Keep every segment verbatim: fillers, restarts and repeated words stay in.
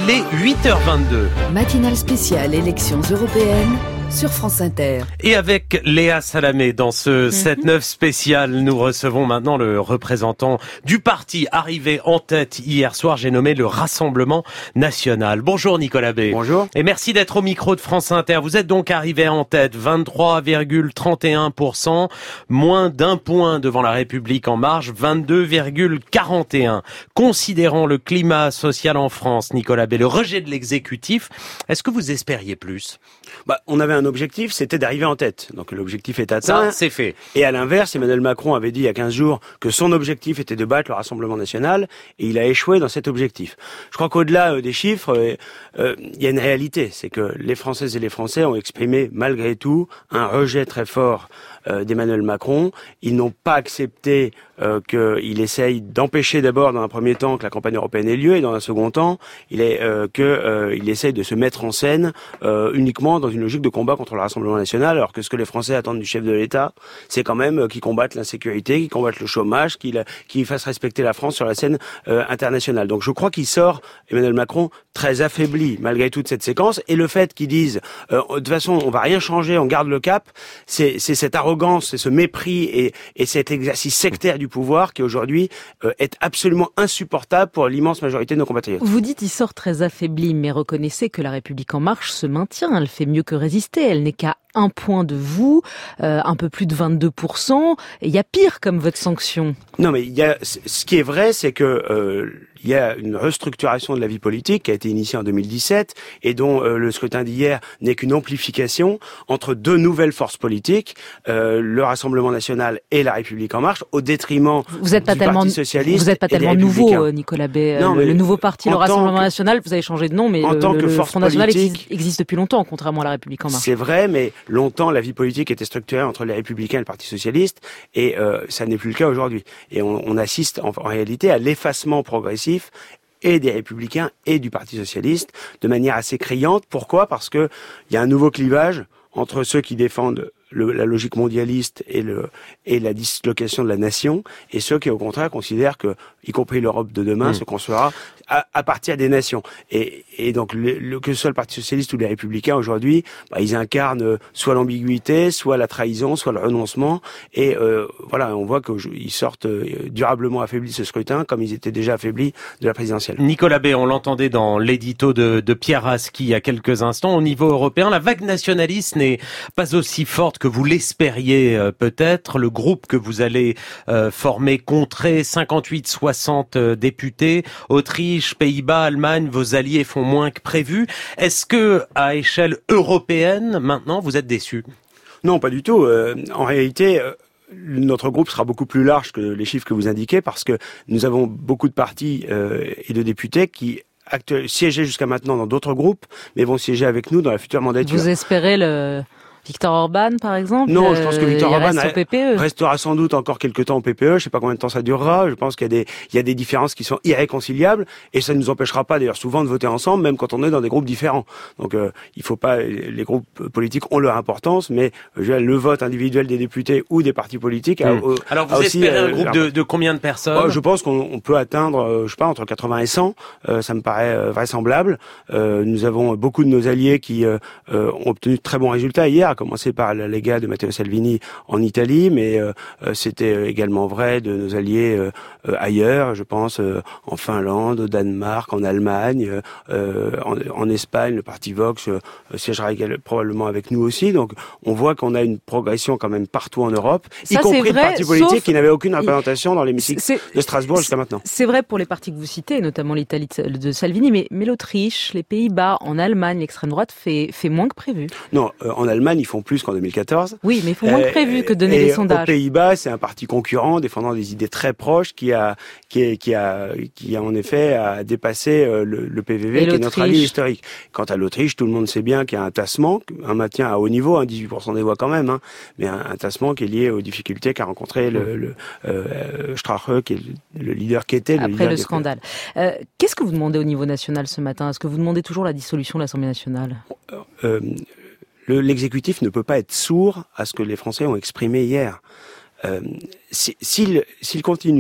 Il est huit heures vingt-deux. Matinale spéciale élections européennes sur France Inter. Et avec Léa Salamé dans ce sept neuf spécial, nous recevons maintenant le représentant du parti arrivé en tête hier soir, j'ai nommé le Rassemblement National. Bonjour Nicolas B. Bonjour. Et merci d'être au micro de France Inter. Vous êtes donc arrivé en tête, vingt-trois virgule trente et un pour cent, moins d'un point devant La République En Marche, vingt-deux virgule quarante et un. Considérant le climat social en France, Nicolas B, le rejet de l'exécutif, est-ce que vous espériez plus ? Bah, on avait un objectif, c'était d'arriver en tête. Donc l'objectif est atteint. Ça, c'est fait. Et à l'inverse, Emmanuel Macron avait dit il y a quinze jours que son objectif était de battre le Rassemblement National et il a échoué dans cet objectif. Je crois qu'au-delà euh, des chiffres, euh, euh, il y a une réalité. C'est que les Françaises et les Français ont exprimé malgré tout un rejet très fort euh, d'Emmanuel Macron. Ils n'ont pas accepté euh, qu'il essaye d'empêcher d'abord dans un premier temps que la campagne européenne ait lieu et dans un second temps, il est euh, que euh, il essaye de se mettre en scène euh, uniquement dans une logique de combat contre le Rassemblement National, alors que ce que les Français attendent du chef de l'État, c'est quand même euh, qu'il combatte l'insécurité, qu'il combatte le chômage, qu'il qu'il fasse respecter la France sur la scène euh, internationale. Donc je crois qu'il sort, Emmanuel Macron, très affaibli malgré toute cette séquence, et le fait qu'ils disent euh, de toute façon on va rien changer, on garde le cap, c'est, c'est cette arrogance, c'est ce mépris et, et cet exercice sectaire du pouvoir qui aujourd'hui euh, est absolument insupportable pour l'immense majorité de nos compatriotes. Vous dites il sort très affaibli, mais reconnaissez que La République En Marche se maintient, elle fait mieux que résister, elle n'est qu'à un point de vous, euh, un peu plus de vingt-deux pour cent, et il y a pire comme votre sanction. Non mais il y a, ce qui est vrai, c'est que euh, il y a une restructuration de la vie politique qui a été initiée en deux mille dix-sept et dont euh, le scrutin d'hier n'est qu'une amplification entre deux nouvelles forces politiques, euh, le Rassemblement National et La République En Marche, au détriment vous êtes pas du tellement, Parti Socialiste. Vous n'êtes pas tellement nouveau, Nicolas B. Non, le, le nouveau parti, le Rassemblement que, National, vous avez changé de nom, mais en le, tant le, que le force Front National politique, existe, existe depuis longtemps, contrairement à La République En Marche. C'est vrai, mais longtemps la vie politique était structurée entre les Républicains et le Parti Socialiste, et euh, ça n'est plus le cas aujourd'hui. Et on, on assiste en, en réalité à l'effacement progressif et des Républicains et du Parti Socialiste de manière assez criante. Pourquoi ? Parce que il y a un nouveau clivage entre ceux qui défendent le, la logique mondialiste et, le, et la dislocation de la nation, et ceux qui au contraire considèrent que, y compris l'Europe de demain, mmh. se construira à, à partir des nations. Et, et donc le, le, que ce soit le Parti Socialiste ou les Républicains aujourd'hui, bah, ils incarnent soit l'ambiguïté, soit la trahison, soit le renoncement. Et euh, voilà, on voit qu'ils sortent durablement affaiblis de ce scrutin, comme ils étaient déjà affaiblis de la présidentielle. Nicolas B, on l'entendait dans l'édito de, de Pierre Aski il y a quelques instants. Au niveau européen, la vague nationaliste n'est pas aussi forte que vous l'espériez euh, peut-être. Le groupe que vous allez euh, former compterait cinquante-huit soixante euh, députés. Autriche, Pays-Bas, Allemagne, vos alliés font moins que prévu. Est-ce que, à échelle européenne, maintenant, vous êtes déçus ? Non, pas du tout. Euh, en réalité... Euh... Notre groupe sera beaucoup plus large que les chiffres que vous indiquez parce que nous avons beaucoup de partis euh, et de députés qui actuellement siégeaient jusqu'à maintenant dans d'autres groupes, mais vont siéger avec nous dans la future mandature. Vous espérez le Viktor Orban, par exemple ? Non, je pense que Viktor euh, Orban reste au P P E. restera sans doute encore quelques temps au P P E. Je sais pas combien de temps ça durera. Je pense qu'il y a des, il y a des différences qui sont irréconciliables et ça ne nous empêchera pas d'ailleurs souvent de voter ensemble, même quand on est dans des groupes différents. Donc, euh, il faut pas, les groupes politiques ont leur importance, mais euh, le vote individuel des députés ou des partis politiques. Mmh. A, euh, Alors, vous a aussi, espérez euh, un groupe de, de combien de personnes ? oh, Je pense qu'on on peut atteindre, euh, je sais pas, entre quatre-vingts et cent. Euh, ça me paraît euh, vraisemblable. Euh, nous avons beaucoup de nos alliés qui euh, euh, ont obtenu de très bons résultats hier, à commencer par la les gars de Matteo Salvini en Italie, mais euh, c'était également vrai de nos alliés euh, ailleurs, je pense euh, en Finlande, au Danemark, en Allemagne, euh, en, en Espagne, le parti Vox euh, siégera également, probablement avec nous aussi, donc on voit qu'on a une progression quand même partout en Europe, Ça, y compris vrai, de partis politiques sauf... qui n'avaient aucune représentation dans l'hémicycle c'est... de Strasbourg jusqu'à maintenant. C'est vrai pour les partis que vous citez, notamment l'Italie de Salvini, mais, mais l'Autriche, les Pays-Bas, en Allemagne, l'extrême droite fait, fait moins que prévu. Non, euh, en Allemagne, ils font plus qu'en deux mille quatorze. Oui, mais ils font moins que prévu que donner des sondages. Aux Pays-Bas, c'est un parti concurrent défendant des idées très proches qui a, qui est, qui a, qui a en effet a dépassé le, le P V V, qui est notre allié historique. Quant à l'Autriche, tout le monde sait bien qu'il y a un tassement, un maintien à haut niveau, hein, dix-huit pour cent des voix quand même, hein, mais un, un tassement qui est lié aux difficultés qu'a rencontré le, le euh, Strache, qui est le, le leader qui était. Le Après leader le scandale. Euh, qu'est-ce que vous demandez au niveau national ce matin ? Est-ce que vous demandez toujours la dissolution de l'Assemblée nationale ? euh, Le, l'exécutif ne peut pas être sourd à ce que les Français ont exprimé hier. Euh, s'il, s'il continue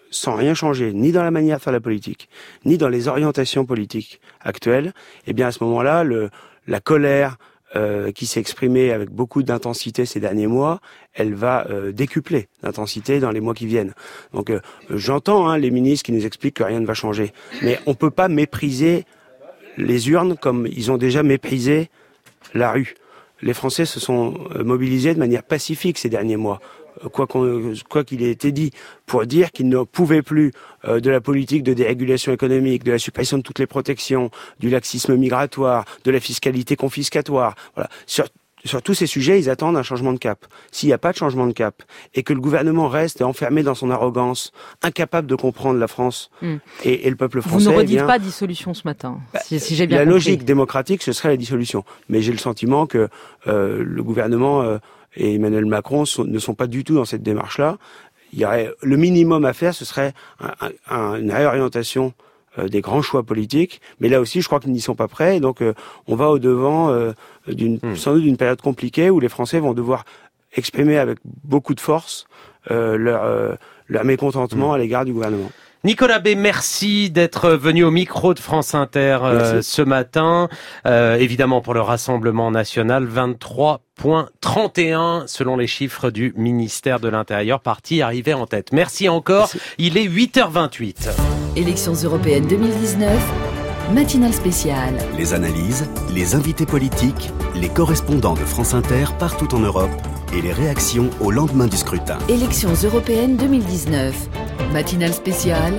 sans rien changer, ni dans la manière de faire la politique, ni dans les orientations politiques actuelles, eh bien à ce moment-là, le, la colère euh, qui s'est exprimée avec beaucoup d'intensité ces derniers mois, elle va euh, décupler d'intensité dans les mois qui viennent. Donc euh, j'entends hein, les ministres qui nous expliquent que rien ne va changer, mais on peut pas mépriser les urnes comme ils ont déjà méprisé la rue. Les Français se sont mobilisés de manière pacifique ces derniers mois, quoi qu'on, quoi qu'il ait été dit, pour dire qu'ils ne pouvaient plus euh, de la politique de dérégulation économique, de la suppression de toutes les protections, du laxisme migratoire, de la fiscalité confiscatoire. Voilà. Sur, sur tous ces sujets, ils attendent un changement de cap. S'il n'y a pas de changement de cap et que le gouvernement reste enfermé dans son arrogance, incapable de comprendre la France mm. et, et le peuple français... Vous ne redites eh bien, pas dissolution ce matin, bah, si, si j'ai bien la compris. La logique démocratique, ce serait la dissolution. Mais j'ai le sentiment que euh, le gouvernement... Euh, et Emmanuel Macron sont, ne sont pas du tout dans cette démarche-là. Il y aurait le minimum à faire, ce serait un, un, une réorientation euh, des grands choix politiques. Mais là aussi, je crois qu'ils n'y sont pas prêts. Et donc, euh, on va au devant euh, d'une mmh. sans doute d'une période compliquée où les Français vont devoir exprimer avec beaucoup de force euh, leur, euh, leur mécontentement mmh. à l'égard du gouvernement. Nicolas B, merci d'être venu au micro de France Inter euh, ce matin. Euh, évidemment pour le Rassemblement national, vingt-trois virgule trente et un selon les chiffres du ministère de l'Intérieur, parti arrivé en tête. Merci encore, merci. Il est huit heures vingt-huit. Élections européennes deux mille dix-neuf, matinale spéciale. Les analyses, les invités politiques, les correspondants de France Inter partout en Europe et les réactions au lendemain du scrutin. Élections européennes deux mille dix-neuf, matinale spéciale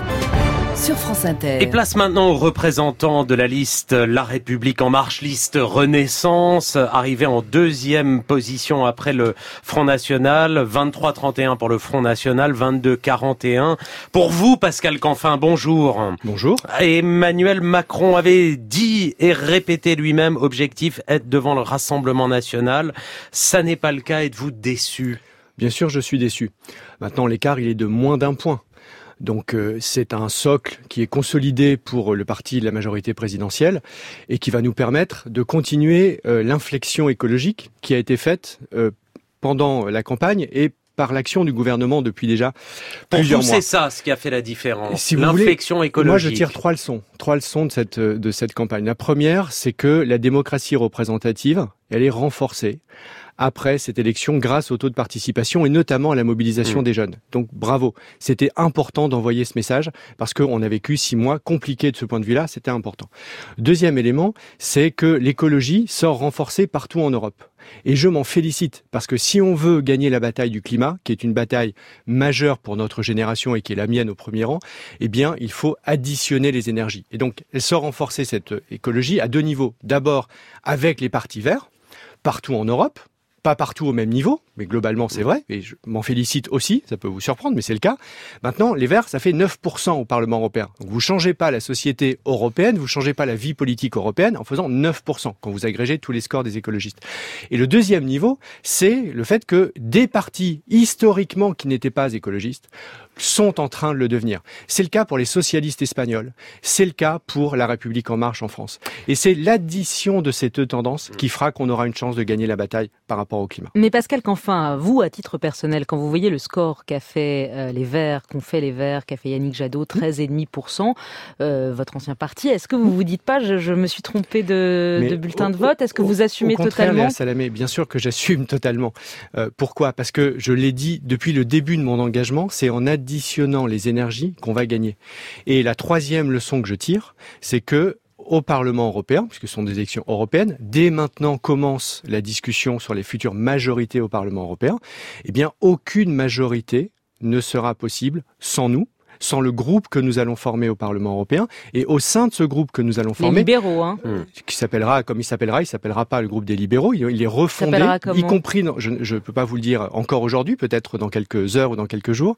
sur France Inter. Et place maintenant aux représentants de la liste La République En Marche, liste Renaissance, arrivé en deuxième position après le Front National, vingt-trois virgule trente et un pour le Front National, vingt-deux virgule quarante et un pour vous, Pascal Canfin, bonjour. Bonjour. Emmanuel Macron avait dit et répété lui-même, objectif, être devant le Rassemblement National. Ça n'est pas le cas, êtes-vous déçu ? Bien sûr, je suis déçu. Maintenant, l'écart, il est de moins d'un point. Donc euh, c'est un socle qui est consolidé pour le parti de la majorité présidentielle et qui va nous permettre de continuer euh, l'inflexion écologique qui a été faite euh, pendant la campagne et par l'action du gouvernement depuis déjà pour plusieurs vous, mois. C'est ça ce qui a fait la différence, si l'inflexion voulez, écologique. Moi, je tire trois leçons, trois leçons de cette, de cette campagne. La première, c'est que la démocratie représentative, elle est renforcée après cette élection grâce au taux de participation et notamment à la mobilisation mmh. des jeunes. Donc bravo, c'était important d'envoyer ce message parce qu'on a vécu six mois compliqués de ce point de vue-là, c'était important. Deuxième élément, c'est que l'écologie sort renforcée partout en Europe. Et je m'en félicite, parce que si on veut gagner la bataille du climat, qui est une bataille majeure pour notre génération et qui est la mienne au premier rang, eh bien, il faut additionner les énergies. Et donc, elle sort renforcer cette écologie à deux niveaux. D'abord, avec les partis verts, partout en Europe, pas partout au même niveau, mais globalement c'est vrai, et je m'en félicite aussi, ça peut vous surprendre, mais c'est le cas. Maintenant, les Verts, ça fait neuf pour cent au Parlement européen. Donc vous changez pas la société européenne, vous changez pas la vie politique européenne en faisant neuf pour cent, quand vous agrégez tous les scores des écologistes. Et le deuxième niveau, c'est le fait que des partis historiquement qui n'étaient pas écologistes sont en train de le devenir. C'est le cas pour les socialistes espagnols, c'est le cas pour La République En Marche en France. Et c'est l'addition de ces deux tendances qui fera qu'on aura une chance de gagner la bataille par rapport au climat. Mais Pascal Canfin, vous, à titre personnel, quand vous voyez le score qu'a fait euh, les Verts, qu'ont fait les Verts, qu'a fait Yannick Jadot, treize virgule cinq pour cent, euh, votre ancien parti, est-ce que vous vous dites pas, je, je me suis trompé de, de bulletin de vote? Est-ce que vous assumez au contraire, totalement? Léa Salamé, bien sûr que j'assume totalement. Euh, pourquoi? Parce que je l'ai dit depuis le début de mon engagement, c'est en additionnant les énergies qu'on va gagner. Et la troisième leçon que je tire, c'est que au Parlement européen, puisque ce sont des élections européennes, dès maintenant commence la discussion sur les futures majorités au Parlement européen, eh bien, aucune majorité ne sera possible sans nous, sans le groupe que nous allons former au Parlement européen. Et au sein de ce groupe que nous allons former... Les libéraux, hein. Qui s'appellera, comme il s'appellera, il s'appellera pas le groupe des libéraux, il, il est refondé, y compris, dans, je ne peux pas vous le dire encore aujourd'hui, peut-être dans quelques heures ou dans quelques jours.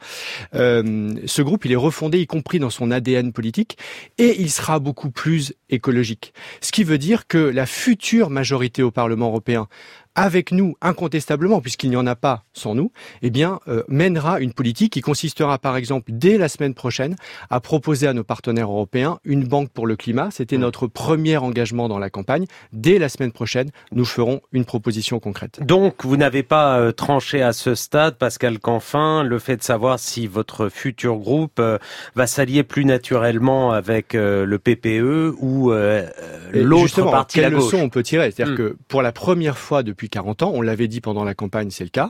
Euh, ce groupe, il est refondé, y compris dans son A D N politique, et il sera beaucoup plus écologique. Ce qui veut dire que la future majorité au Parlement européen avec nous, incontestablement, puisqu'il n'y en a pas sans nous, eh bien, euh, mènera une politique qui consistera, par exemple, dès la semaine prochaine, à proposer à nos partenaires européens une banque pour le climat. C'était mmh. notre premier engagement dans la campagne. Dès la semaine prochaine, nous ferons une proposition concrète. Donc, vous n'avez pas euh, tranché à ce stade, Pascal Canfin, le fait de savoir si votre futur groupe euh, va s'allier plus naturellement avec euh, le P P E ou euh, l'autre parti à gauche. Quelle leçon on peut tirer ? C'est-à-dire mmh. que pour la première fois depuis quarante ans, on l'avait dit pendant la campagne, c'est le cas,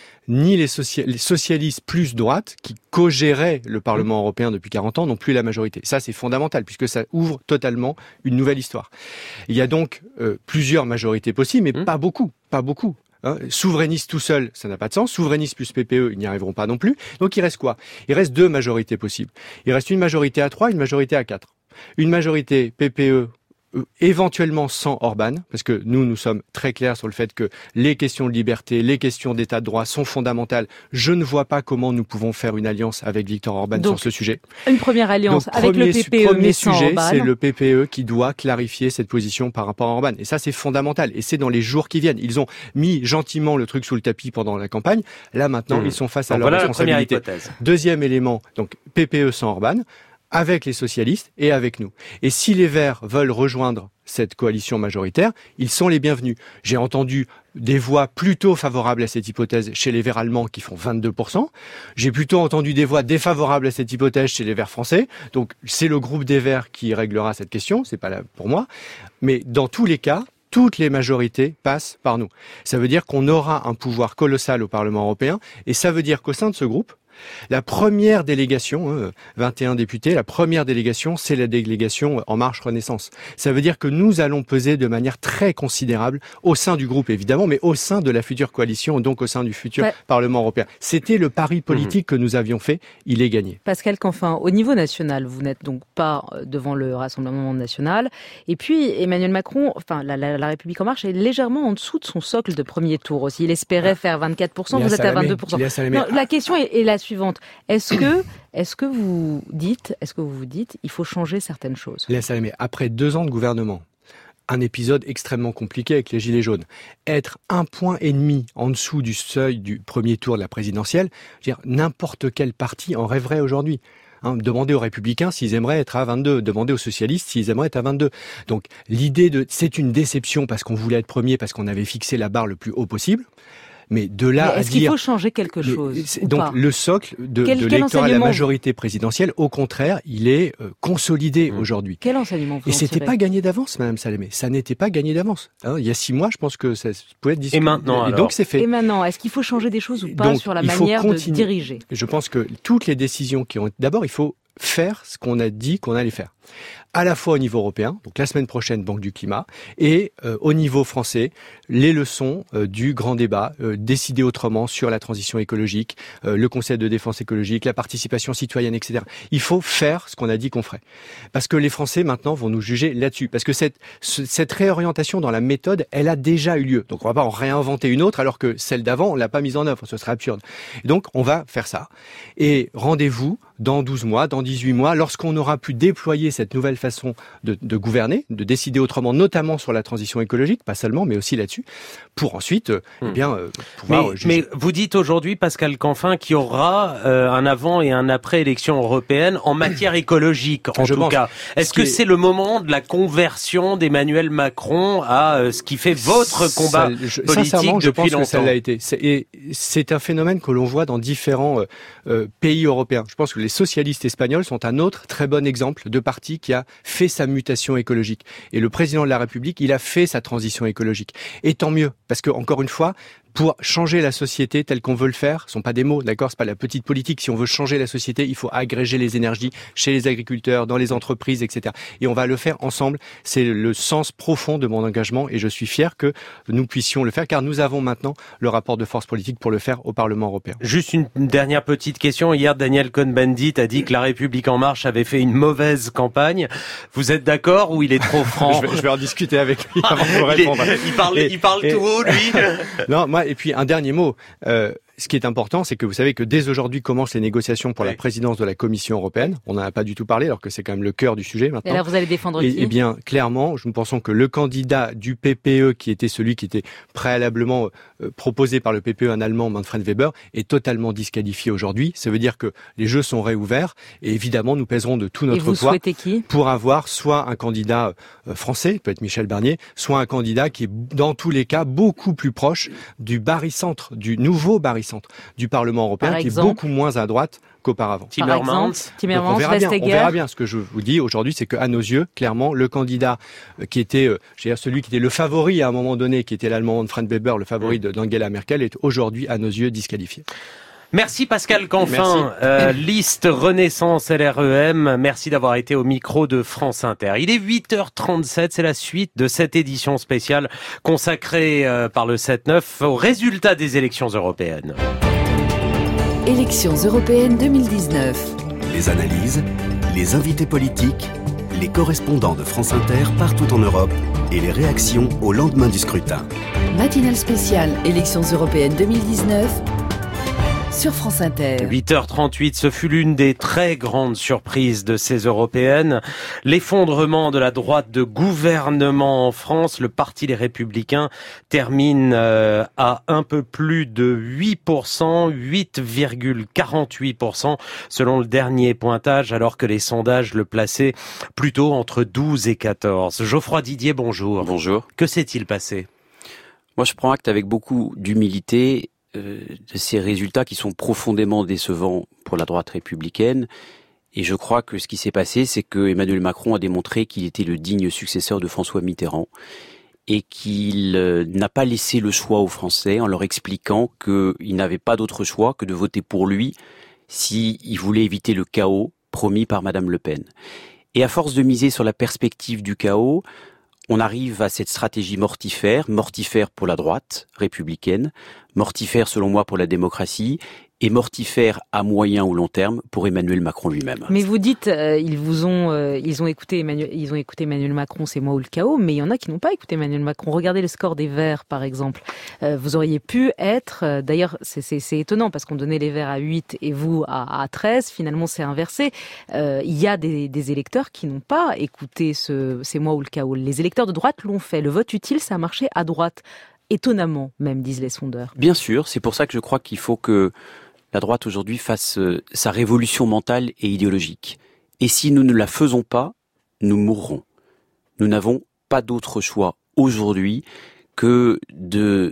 ni les, socia- les socialistes plus droite qui co-géraient le Parlement européen depuis quarante ans n'ont plus la majorité. Ça, c'est fondamental puisque ça ouvre totalement une nouvelle histoire. Il y a donc euh, plusieurs majorités possibles, mais mmh. pas beaucoup, pas beaucoup. Hein, souverainiste tout seul, ça n'a pas de sens. Souverainiste plus P P E, ils n'y arriveront pas non plus. Donc il reste quoi ? Il reste deux majorités possibles. Il reste une majorité à trois, une majorité à quatre. Une majorité P P E éventuellement sans Orban, parce que nous, nous sommes très clairs sur le fait que les questions de liberté, les questions d'état de droit sont fondamentales. Je ne vois pas comment nous pouvons faire une alliance avec Viktor Orban Donc, sur ce sujet. Une première alliance Donc, avec premier, le P P E, premier mais sans sujet, Orban. c'est le P P E qui doit clarifier cette position par rapport à Orban. Et ça, c'est fondamental. Et c'est dans les jours qui viennent. Ils ont mis gentiment le truc sous le tapis pendant la campagne. Là, maintenant, mmh. ils sont face à donc leur voilà responsabilité. Deuxième élément, donc P P E sans Orban, avec les socialistes et avec nous. Et si les Verts veulent rejoindre cette coalition majoritaire, ils sont les bienvenus. J'ai entendu des voix plutôt favorables à cette hypothèse chez les Verts allemands qui font vingt-deux pour cent. J'ai plutôt entendu des voix défavorables à cette hypothèse chez les Verts français. Donc c'est le groupe des Verts qui réglera cette question, c'est pas là pour moi. Mais dans tous les cas, toutes les majorités passent par nous. Ça veut dire qu'on aura un pouvoir colossal au Parlement européen et ça veut dire qu'au sein de ce groupe, la première délégation, hein, vingt et un députés, la première délégation, c'est la délégation En Marche Renaissance. Ça veut dire que nous allons peser de manière très considérable au sein du groupe, évidemment, mais au sein de la future coalition, donc au sein du futur ouais. Parlement européen. C'était le pari politique mmh. que nous avions fait, il est gagné. Pascal Canfin, au niveau national, vous n'êtes donc pas devant le Rassemblement national. Et puis, Emmanuel Macron, enfin, la, la, la République En Marche est légèrement en dessous de son socle de premier tour aussi. Il espérait ah. faire vingt-quatre pour cent, vous êtes à vingt-deux pour cent. Non, la question est, est la suivante. Est-ce que, est-ce que vous dites, est-ce que vous vous dites, il faut changer certaines choses ? Léa Salamé, après deux ans de gouvernement, un épisode extrêmement compliqué avec les Gilets jaunes, être un point et demi en dessous du seuil du premier tour de la présidentielle, je veux dire, n'importe quel parti en rêverait aujourd'hui. Hein, demandez aux Républicains s'ils aimeraient être à vingt-deux, demandez aux socialistes s'ils aimeraient être à vingt-deux. Donc l'idée de, c'est une déception parce qu'on voulait être premier, parce qu'on avait fixé la barre le plus haut possible. Mais de là mais est-ce à qu'il dire, faut changer quelque chose donc pas le socle de, quel, de quel l'électorat de la majorité présidentielle, au contraire, il est euh, consolidé mmh. aujourd'hui. Quel enseignement vous Et c'était tirez pas gagné d'avance, Madame Salamé. Ça n'était pas gagné d'avance. Hein, il y a six mois, je pense que ça pouvait être discuté. Et maintenant, Et alors donc c'est fait. Et maintenant, est-ce qu'il faut changer des choses ou pas donc, sur la manière de diriger ? Je pense que toutes les décisions qui ont, d'abord, il faut faire ce qu'on a dit qu'on allait faire. À la fois au niveau européen, donc la semaine prochaine, Banque du Climat, et euh, au niveau français, les leçons euh, du grand débat, euh, décider autrement sur la transition écologique, euh, le Conseil de défense écologique, la participation citoyenne, et cetera. Il faut faire ce qu'on a dit qu'on ferait. Parce que les Français, maintenant, vont nous juger là-dessus. Parce que cette, ce, cette réorientation dans la méthode, elle a déjà eu lieu. Donc on va pas en réinventer une autre, alors que celle d'avant, on l'a pas mise en œuvre. Ce serait absurde. Et donc, on va faire ça. Et rendez-vous dans douze mois, dans dix-huit mois, lorsqu'on aura pu déployer cette nouvelle façon de, de gouverner, de décider autrement, notamment sur la transition écologique, pas seulement, mais aussi là-dessus, pour ensuite, euh, mmh. eh bien, euh, pouvoir mais, juger. Mais vous dites aujourd'hui, Pascal Canfin, qu'il y aura euh, un avant et un après élection européenne en matière écologique, en Je tout pense. cas. Est-ce que est... c'est le moment de la conversion d'Emmanuel Macron à euh, ce qui fait votre combat ça, je, politique sincèrement, je depuis pense longtemps. que ça l'a été. C'est, et c'est un phénomène que l'on voit dans différents euh, euh, pays européens. Je pense que les socialistes espagnols sont un autre très bon exemple de parti qui a fait sa mutation écologique. Et le président de la République, il a fait sa transition écologique. Et tant mieux, parce que, encore une fois, pour changer la société telle qu'on veut le faire, ce sont pas des mots, d'accord, c'est pas la petite politique. Si on veut changer la société, il faut agréger les énergies chez les agriculteurs, dans les entreprises, et cetera. Et on va le faire ensemble. C'est le sens profond de mon engagement et je suis fier que nous puissions le faire car nous avons maintenant le rapport de force politique pour le faire au Parlement européen. Juste une dernière petite question. Hier, Daniel Cohn-Bendit a dit que la République En Marche avait fait une mauvaise campagne. Vous êtes d'accord ou il est trop franc? je, vais, je vais en discuter avec lui avant de vous répondre. Il, est, il parle, et, il parle et, tout haut, lui. Non, moi, et puis un dernier mot. Euh, ce qui est important, c'est que vous savez que dès aujourd'hui commencent les négociations pour oui. la présidence de la Commission européenne. On n'en a pas du tout parlé, alors que c'est quand même le cœur du sujet maintenant. Et là, vous allez défendre et, qui ? Eh bien, clairement, nous pensons que le candidat du P P E, qui était celui qui était préalablement euh, proposé par le P P E, un Allemand, Manfred Weber, est totalement disqualifié aujourd'hui. Ça veut dire que les jeux sont réouverts et évidemment, nous pèserons de tout notre et vous poids souhaitez qui ? pour avoir soit un candidat euh, français, peut-être Michel Barnier, soit un candidat qui est dans tous les cas beaucoup plus proche du barycentre, du nouveau barycentre du Parlement européen, Par qui exemple, est beaucoup moins à droite qu'auparavant. Timmermans. Timmermans, on verra bien. Vestager. On verra bien. Ce que je vous dis aujourd'hui, c'est qu'à nos yeux, clairement, le candidat qui était, euh, je veux dire, celui qui était le favori à un moment donné, qui était l'Allemand Manfred Weber, le favori de, d'Angela Merkel, est aujourd'hui, à nos yeux, disqualifié. Merci Pascal Canfin, euh, liste Renaissance L R E M. Merci d'avoir été au micro de France Inter. Il est huit heures trente-sept, c'est la suite de cette édition spéciale consacrée euh, par le sept neuf aux résultats des élections européennes. Élections européennes deux mille dix-neuf. Les analyses, les invités politiques, les correspondants de France Inter partout en Europe et les réactions au lendemain du scrutin. Matinale spéciale Élections européennes deux mille dix-neuf sur France Inter. huit heures trente-huit, ce fut l'une des très grandes surprises de ces européennes. L'effondrement de la droite de gouvernement en France. Le Parti Les Républicains termine euh, à un peu plus de huit pour cent, huit virgule quarante-huit pour cent selon le dernier pointage, alors que les sondages le plaçaient plutôt entre douze et quatorze. Geoffroy Didier, bonjour. Bonjour. Que s'est-il passé ? Moi, je prends acte avec beaucoup d'humilité de ces résultats qui sont profondément décevants pour la droite républicaine. Et je crois que ce qui s'est passé, c'est que Emmanuel Macron a démontré qu'il était le digne successeur de François Mitterrand et qu'il n'a pas laissé le choix aux Français en leur expliquant qu'il n'avait pas d'autre choix que de voter pour lui s'il voulait éviter le chaos promis par Madame Le Pen. Et à force de miser sur la perspective du chaos, on arrive à cette stratégie mortifère, mortifère pour la droite républicaine, mortifère selon moi pour la démocratie et mortifère à moyen ou long terme pour Emmanuel Macron lui-même. Mais vous dites, euh, ils vous ont, euh, ils ont écouté Emmanuel, ils ont écouté Emmanuel Macron, c'est moi ou le chaos, mais il y en a qui n'ont pas écouté Emmanuel Macron. Regardez le score des Verts, par exemple. Euh, vous auriez pu être, euh, d'ailleurs, c'est, c'est, c'est étonnant parce qu'on donnait les Verts à huit et vous à, à treize. Finalement, c'est inversé. Euh, il y a des, des électeurs qui n'ont pas écouté ce, c'est moi ou le chaos. Les électeurs de droite l'ont fait. Le vote utile, ça a marché à droite. Étonnamment, même, disent les sondeurs. Bien sûr, c'est pour ça que je crois qu'il faut que la droite aujourd'hui fasse euh, sa révolution mentale et idéologique. Et si nous ne la faisons pas, nous mourrons. Nous n'avons pas d'autre choix aujourd'hui que de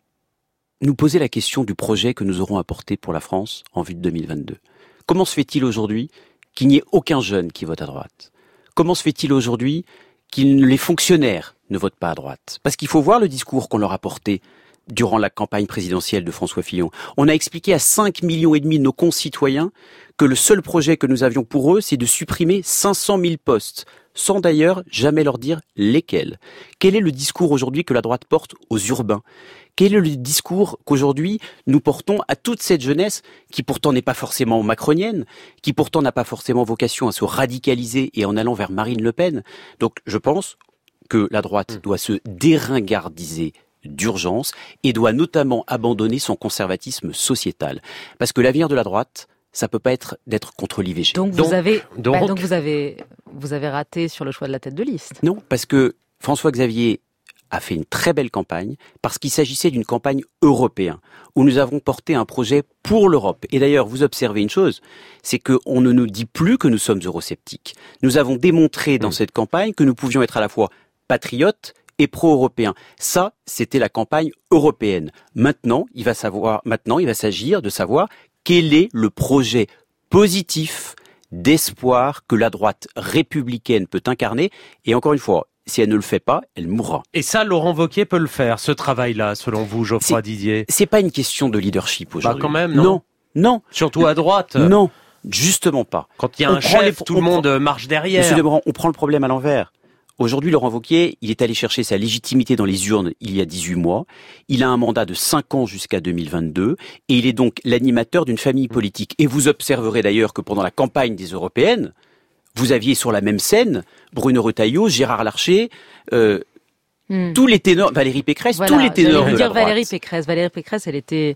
nous poser la question du projet que nous aurons apporté pour la France en vue de deux mille vingt-deux. Comment se fait-il aujourd'hui qu'il n'y ait aucun jeune qui vote à droite ? Comment se fait-il aujourd'hui que les fonctionnaires ne votent pas à droite ? Parce qu'il faut voir le discours qu'on leur a porté durant la campagne présidentielle de François Fillon. On a expliqué à cinq millions et demi de nos concitoyens que le seul projet que nous avions pour eux, c'est de supprimer cinq cent mille postes, sans d'ailleurs jamais leur dire lesquels. Quel est le discours aujourd'hui que la droite porte aux urbains ? Quel est le discours qu'aujourd'hui nous portons à toute cette jeunesse qui pourtant n'est pas forcément macronienne, qui pourtant n'a pas forcément vocation à se radicaliser et en allant vers Marine Le Pen ? Donc je pense que la droite doit se déringardiser d'urgence et doit notamment abandonner son conservatisme sociétal. Parce que l'avenir de la droite, ça peut pas être d'être contre l'I V G. Donc, donc vous avez, donc... Bah, donc vous avez, vous avez raté sur le choix de la tête de liste. Non, parce que François-Xavier a fait une très belle campagne, parce qu'il s'agissait d'une campagne européenne, où nous avons porté un projet pour l'Europe. Et d'ailleurs, vous observez une chose, c'est qu'on ne nous dit plus que nous sommes eurosceptiques. Nous avons démontré dans mmh. cette campagne que nous pouvions être à la fois patriotes et pro-européens. Ça, c'était la campagne européenne. Maintenant, il va savoir, maintenant, il va s'agir de savoir quel est le projet positif d'espoir que la droite républicaine peut incarner. Et encore une fois, si elle ne le fait pas, elle mourra. Et ça, Laurent Wauquiez peut le faire, ce travail-là, selon vous, Geoffroy c'est, Didier. C'est pas une question de leadership aujourd'hui. Bah quand même, non. Non, non. Surtout à droite. Non, justement pas. Quand il y a un chef, les, tout le monde prend, marche derrière. Monsieur Debrand, on prend le problème à l'envers. Aujourd'hui, Laurent Wauquiez, il est allé chercher sa légitimité dans les urnes il y a dix-huit mois. Il a un mandat de cinq ans jusqu'à deux mille vingt-deux et il est donc l'animateur d'une famille politique. Et vous observerez d'ailleurs que pendant la campagne des européennes, vous aviez sur la même scène Bruno Retailleau, Gérard Larcher, euh, hmm. tous les ténors, Valérie Pécresse, voilà, tous les ténors de dire la droite. Valérie Pécresse, Valérie Pécresse, elle était,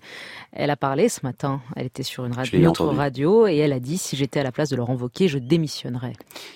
Elle a parlé ce matin, elle était sur une, radio, Je l'ai une autre entendu. radio, et elle a dit « Si j'étais à la place de Laurent Wauquiez, je démissionnerais ».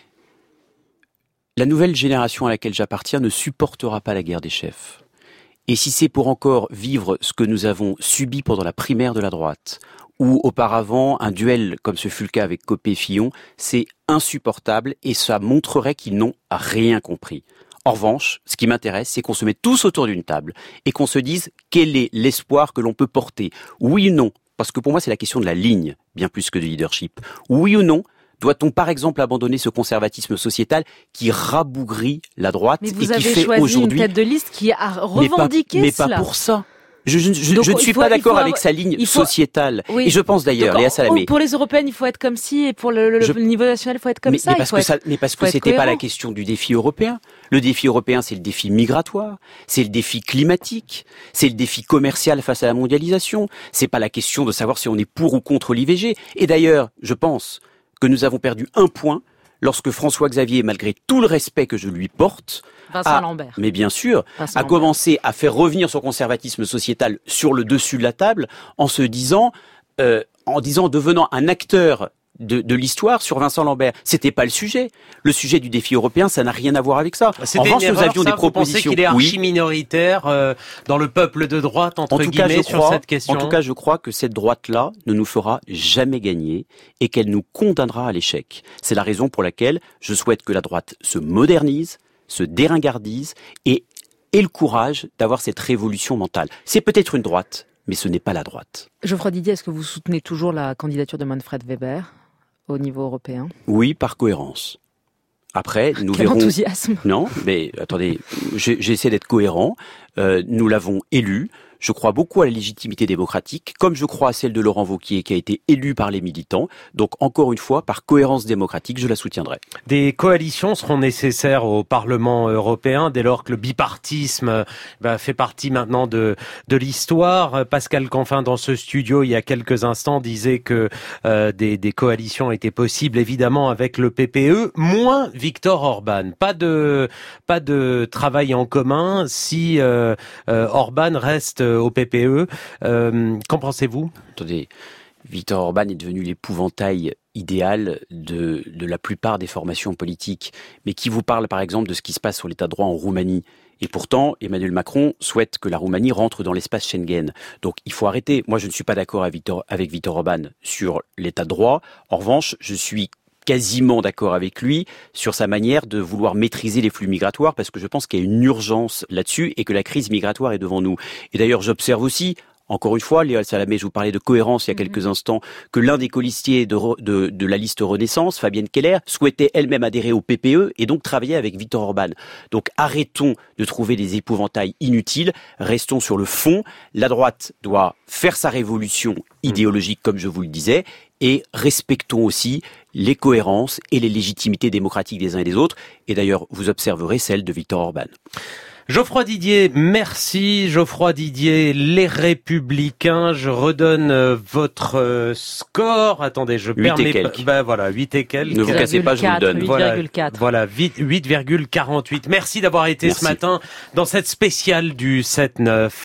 La nouvelle génération à laquelle j'appartiens ne supportera pas la guerre des chefs. Et si c'est pour encore vivre ce que nous avons subi pendant la primaire de la droite, ou auparavant un duel comme ce fut le cas avec Copé-Fillon, c'est insupportable et ça montrerait qu'ils n'ont rien compris. En revanche, ce qui m'intéresse, c'est qu'on se mette tous autour d'une table et qu'on se dise quel est l'espoir que l'on peut porter. Oui ou non, parce que pour moi c'est la question de la ligne, bien plus que de leadership. Oui ou non, doit-on par exemple abandonner ce conservatisme sociétal qui rabougrit la droite Mais et vous qui avez fait choisi une aujourd'hui... tête de liste qui a Mais pas, revendiqué mais cela. pas pour ça. Je, je, je, Donc, je ne il suis faut- pas il d'accord faut avec avoir- sa ligne il faut- sociétale. Oui. Et je pense d'ailleurs, Donc, Léa en- Salamé... pour les Européennes, il faut être comme ci, et pour le, le- Je- le niveau national, il faut être comme mais, ça. mais il parce faut que être- ça, mais parce faut que être c'était pas la cohérent. question du défi européen. Le défi européen, c'est le défi migratoire, c'est le défi climatique, c'est le défi commercial face à la mondialisation. C'est pas la question de savoir si on est pour ou contre l'I V G. Et d'ailleurs, je pense que nous avons perdu un point lorsque François Xavier, malgré tout le respect que je lui porte, Vincent a, Lambert. mais bien sûr, Vincent a Lambert. commencé à faire revenir son conservatisme sociétal sur le dessus de la table en se disant, euh, en disant, devenant un acteur de, de l'histoire sur Vincent Lambert. C'était pas le sujet. Le sujet du défi européen, ça n'a rien à voir avec ça. C'était En revanche, une nous erreur, avions ça, des vous pensez propositions. qu'il est Oui. archi minoritaire euh, dans le peuple de droite, entre En tout cas, guillemets, je sur crois, cette question. en tout cas, je crois que cette droite-là ne nous fera jamais gagner et qu'elle nous condamnera à l'échec. C'est la raison pour laquelle je souhaite que la droite se modernise, se déringardise et ait le courage d'avoir cette révolution mentale. C'est peut-être une droite, mais ce n'est pas la droite. Geoffroy Didier, est-ce que vous soutenez toujours la candidature de Manfred Weber au niveau européen? Oui, par cohérence. Après, nous Quel verrons... enthousiasme! Non, mais attendez, j'ai- j'essaie d'être cohérent. Euh, nous l'avons élu. Je crois beaucoup à la légitimité démocratique, comme je crois à celle de Laurent Wauquiez, qui a été élu par les militants. Donc, encore une fois, par cohérence démocratique, je la soutiendrai. Des coalitions seront nécessaires au Parlement européen dès lors que le bipartisme euh, bah, fait partie maintenant de, de l'histoire. Pascal Canfin, dans ce studio, il y a quelques instants, disait que euh, des, des coalitions étaient possibles, évidemment, avec le P P E, moins Viktor Orban. Pas de, pas de travail en commun si euh, euh, Orban reste au P P E. Euh, qu'en pensez-vous? Attendez, Viktor Orban est devenu l'épouvantail idéal de, de la plupart des formations politiques. Mais qui vous parle, par exemple, de ce qui se passe sur l'état de droit en Roumanie? Et pourtant, Emmanuel Macron souhaite que la Roumanie rentre dans l'espace Schengen. Donc, il faut arrêter. Moi, je ne suis pas d'accord avec Viktor, avec Viktor Orban sur l'état de droit. En revanche, je suis quasiment d'accord avec lui sur sa manière de vouloir maîtriser les flux migratoires, parce que je pense qu'il y a une urgence là-dessus et que la crise migratoire est devant nous. Et d'ailleurs, j'observe aussi, encore une fois, Léa Salamé, je vous parlais de cohérence il y a quelques instants, que l'un des colistiers de, de, de la liste Renaissance, Fabienne Keller, souhaitait elle-même adhérer au P P E et donc travailler avec Viktor Orban. Donc arrêtons de trouver des épouvantails inutiles, restons sur le fond. La droite doit faire sa révolution idéologique, comme je vous le disais, et respectons aussi les cohérences et les légitimités démocratiques des uns et des autres. Et d'ailleurs, vous observerez celle de Viktor Orban. Geoffroy Didier, merci. Geoffroy Didier, Les Républicains. Je redonne euh, votre euh, score. Attendez, je Huit permets et quelques. pas. Ben voilà, huit et quelques. Ne vous cassez pas, je vous le donne. Voilà, huit virgule quatre. voilà, huit virgule quarante-huit. Merci d'avoir été Merci. ce matin dans cette spéciale du sept neuf.